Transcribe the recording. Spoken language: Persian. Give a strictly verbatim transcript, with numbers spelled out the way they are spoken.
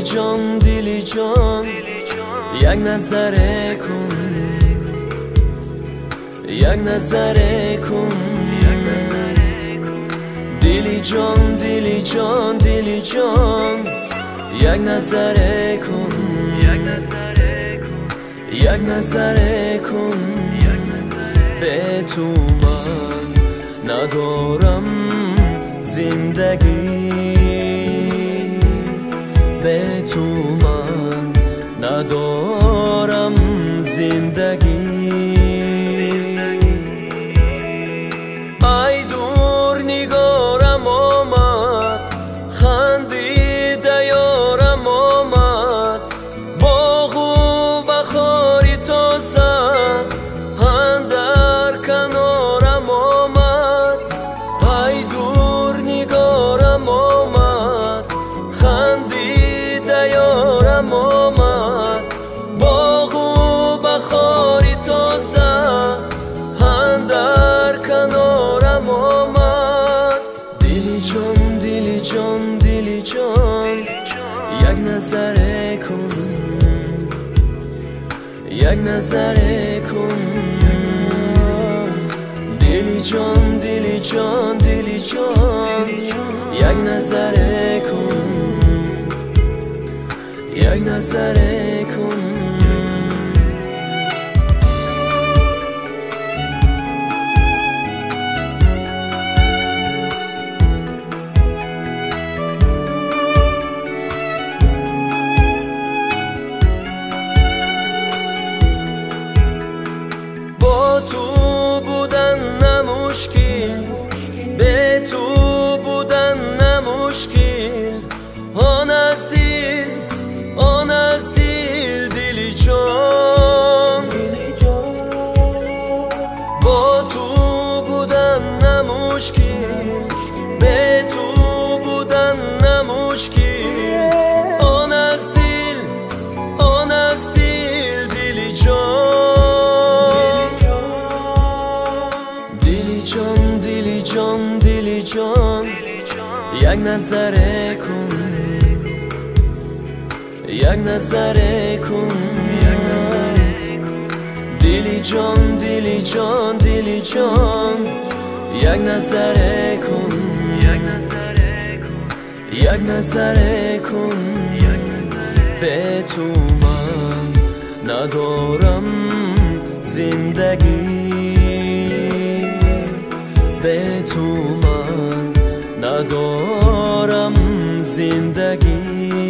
جان دلی جان یک نظره کن، یک نظره کن. دلی جان دلی جان دلی جان یک نظره کن، یک نظره کن. به تو من ندارم زندگی، به تو من ندارم زندگی. ای دور نگارم آمد، خندیده یارم آمد، باغ و بخاری تازه اندر کنارم آمد. ای دور نگارم آمد، خندیده یارم آمد، باغ و بخاری تازه اندر کنارم آمد. دلی جان دلی جان دلی جان یک نظره کن، یک نظره کن. دلی جان دلی جان دلی جان یک نظره کن، یک نظره کن. با تو بودن نه مشکل، به تو بودن نه مشکل. آن از دل آن از دل دلی جان، با تو بودن نه مشکل، به تو بودن نه مشکل. آن از دل آن از دل دلی جان، دلی جان دلی جان دلی جان یک نظره کن، یک نظره کن. دلی جان دلی جان دلی جان یک نظره کن، یک نظره کن. به تو من ندارم زندگی، به تو من ندارم زندگی.